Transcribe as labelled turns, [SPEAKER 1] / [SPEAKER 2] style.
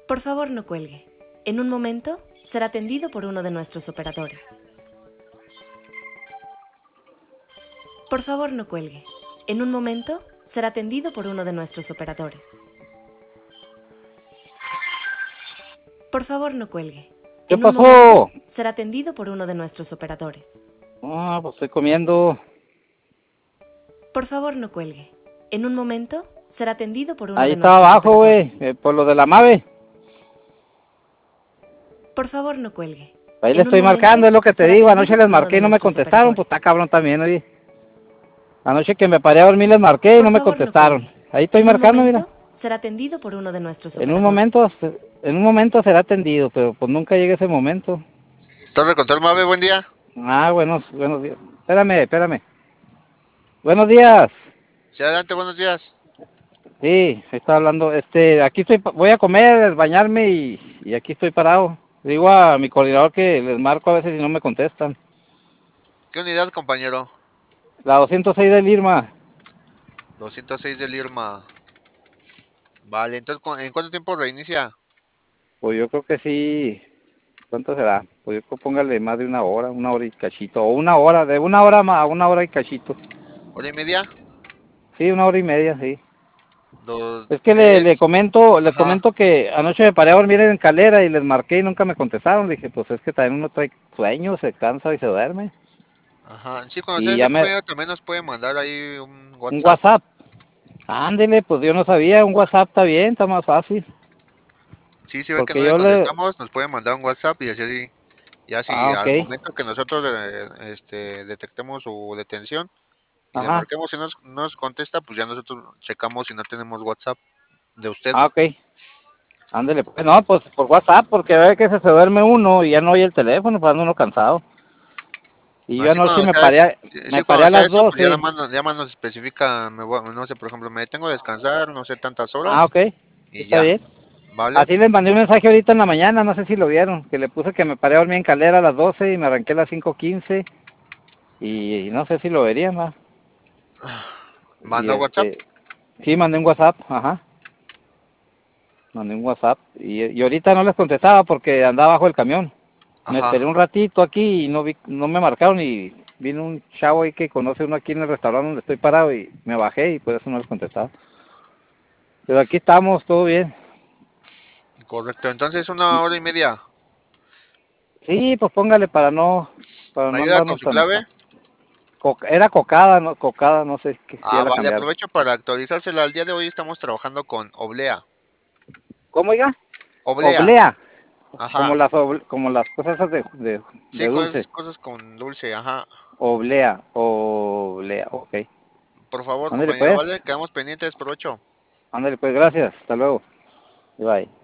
[SPEAKER 1] Por favor, no cuelgue. En un momento será atendido por uno de nuestros operadores. Por favor, no cuelgue. En un momento será atendido por uno de nuestros operadores. Por favor, no cuelgue.
[SPEAKER 2] ¿Qué
[SPEAKER 1] En un momento
[SPEAKER 2] pasó?
[SPEAKER 1] será atendido por uno de nuestros operadores.
[SPEAKER 2] Ah, pues estoy comiendo.
[SPEAKER 1] Por favor, no cuelgue. En un momento será atendido por uno
[SPEAKER 2] Ahí
[SPEAKER 1] de
[SPEAKER 2] estaba
[SPEAKER 1] nuestros
[SPEAKER 2] abajo,
[SPEAKER 1] operadores.
[SPEAKER 2] güey, por lo de la Mave.
[SPEAKER 1] Por favor, no cuelgue.
[SPEAKER 2] Ahí le
[SPEAKER 1] En un
[SPEAKER 2] estoy
[SPEAKER 1] momento
[SPEAKER 2] marcando, es lo que te
[SPEAKER 1] será
[SPEAKER 2] digo. Anoche
[SPEAKER 1] atendido
[SPEAKER 2] les
[SPEAKER 1] por uno
[SPEAKER 2] marqué
[SPEAKER 1] de
[SPEAKER 2] y no me
[SPEAKER 1] nuestros
[SPEAKER 2] contestaron. Pues
[SPEAKER 1] operadores.
[SPEAKER 2] está cabrón también, oye. Anoche que me paré a dormir les marqué y
[SPEAKER 1] Por
[SPEAKER 2] no me
[SPEAKER 1] favor, no
[SPEAKER 2] contestaron.
[SPEAKER 1] cuelgue.
[SPEAKER 2] Ahí estoy
[SPEAKER 1] En un
[SPEAKER 2] marcando, mira.
[SPEAKER 1] momento será atendido por uno de nuestros
[SPEAKER 2] En un
[SPEAKER 1] operadores.
[SPEAKER 2] momento, en un momento será atendido, pero pues nunca llega ese momento.
[SPEAKER 3] Torre Control Mave, buen día.
[SPEAKER 2] Ah, buenos días. Espérame. Buenos días.
[SPEAKER 3] Sí, adelante, buenos días.
[SPEAKER 2] Sí, está hablando. Aquí estoy, voy a comer, bañarme y aquí estoy parado. Digo a mi coordinador que les marco a veces y no me contestan.
[SPEAKER 3] ¿Qué unidad, compañero?
[SPEAKER 2] La 206 del Irma.
[SPEAKER 3] 206 del Irma. Vale, entonces, ¿en cuánto tiempo reinicia?
[SPEAKER 2] Pues yo creo que sí. ¿Cuánto será? Pues yo creo póngale más de una hora y cachito. O una hora, de una hora a una hora y cachito.
[SPEAKER 3] ¿Hora y media?
[SPEAKER 2] Sí, una hora y media, sí.
[SPEAKER 3] Dos,
[SPEAKER 2] Es que le
[SPEAKER 3] es... Ajá.
[SPEAKER 2] comento que anoche me paré a dormir en Calera y les marqué y nunca me contestaron. Dije, pues es que también uno trae sueño, se cansa y se duerme.
[SPEAKER 3] Ajá. Sí, cuando
[SPEAKER 2] Y
[SPEAKER 3] ustedes
[SPEAKER 2] ya
[SPEAKER 3] de comer también nos pueden mandar ahí un
[SPEAKER 2] un
[SPEAKER 3] WhatsApp.
[SPEAKER 2] WhatsApp. Ándele, pues yo no sabía, un WhatsApp está bien, está más fácil.
[SPEAKER 3] Sí, si ve que
[SPEAKER 2] Porque
[SPEAKER 3] no le
[SPEAKER 2] yo le...
[SPEAKER 3] contestamos, nos pueden mandar un WhatsApp y así, ya si
[SPEAKER 2] Ah, ok.
[SPEAKER 3] al momento que nosotros detectemos su detención y le
[SPEAKER 2] Ajá.
[SPEAKER 3] marquemos y nos contesta, pues ya nosotros checamos si no tenemos WhatsApp de usted.
[SPEAKER 2] Ah, ok. Ándele, pues no, pues por WhatsApp, porque ve que se duerme uno y ya no oye el teléfono, pues anda uno cansado. Y yo
[SPEAKER 3] Así
[SPEAKER 2] anoche
[SPEAKER 3] cuando sea,
[SPEAKER 2] me
[SPEAKER 3] sí,
[SPEAKER 2] paré
[SPEAKER 3] cuando
[SPEAKER 2] a
[SPEAKER 3] sea
[SPEAKER 2] las
[SPEAKER 3] eso, pues
[SPEAKER 2] 12.
[SPEAKER 3] ya más nos especifica, no sé, por ejemplo, me tengo que descansar, no sé, tantas
[SPEAKER 2] Ah,
[SPEAKER 3] horas
[SPEAKER 2] ok.
[SPEAKER 3] y
[SPEAKER 2] Está
[SPEAKER 3] ya,
[SPEAKER 2] bien.
[SPEAKER 3] ¿vale?
[SPEAKER 2] Así les mandé un mensaje ahorita en la mañana, no sé si lo vieron, que le puse que me paré a dormir en Calera a las 12 y me arranqué a las 5:15 y no sé si lo verían, ¿va? Y
[SPEAKER 3] Manda WhatsApp.
[SPEAKER 2] sí, mandé un WhatsApp, ajá, mandé un WhatsApp y ahorita no les contestaba porque andaba bajo el camión. Me
[SPEAKER 3] Ajá.
[SPEAKER 2] esperé un ratito aquí y no me marcaron y vino un chavo ahí que conoce uno aquí en el restaurante donde estoy parado y me bajé y por eso no les contestaba. Pero aquí estamos, todo bien.
[SPEAKER 3] Correcto, entonces una hora y media.
[SPEAKER 2] Sí, pues póngale para
[SPEAKER 3] ¿Me
[SPEAKER 2] no
[SPEAKER 3] ayuda con
[SPEAKER 2] andarnos
[SPEAKER 3] su clave?
[SPEAKER 2] Era cocada, no, no sé si ya la
[SPEAKER 3] Vale,
[SPEAKER 2] cambiaron.
[SPEAKER 3] aprovecho para actualizársela. Al día de hoy estamos trabajando con Oblea.
[SPEAKER 2] ¿Cómo, oiga?
[SPEAKER 3] Oblea,
[SPEAKER 2] Oblea,
[SPEAKER 3] ajá.
[SPEAKER 2] como las cosas esas de
[SPEAKER 3] Sí,
[SPEAKER 2] dulce.
[SPEAKER 3] cosas con dulce, ajá.
[SPEAKER 2] Oblea, ok.
[SPEAKER 3] Por favor,
[SPEAKER 2] Ándale
[SPEAKER 3] compañero,
[SPEAKER 2] pues,
[SPEAKER 3] ¿vale? Quedamos pendientes, provecho.
[SPEAKER 2] ándale pues, gracias, hasta luego. Bye.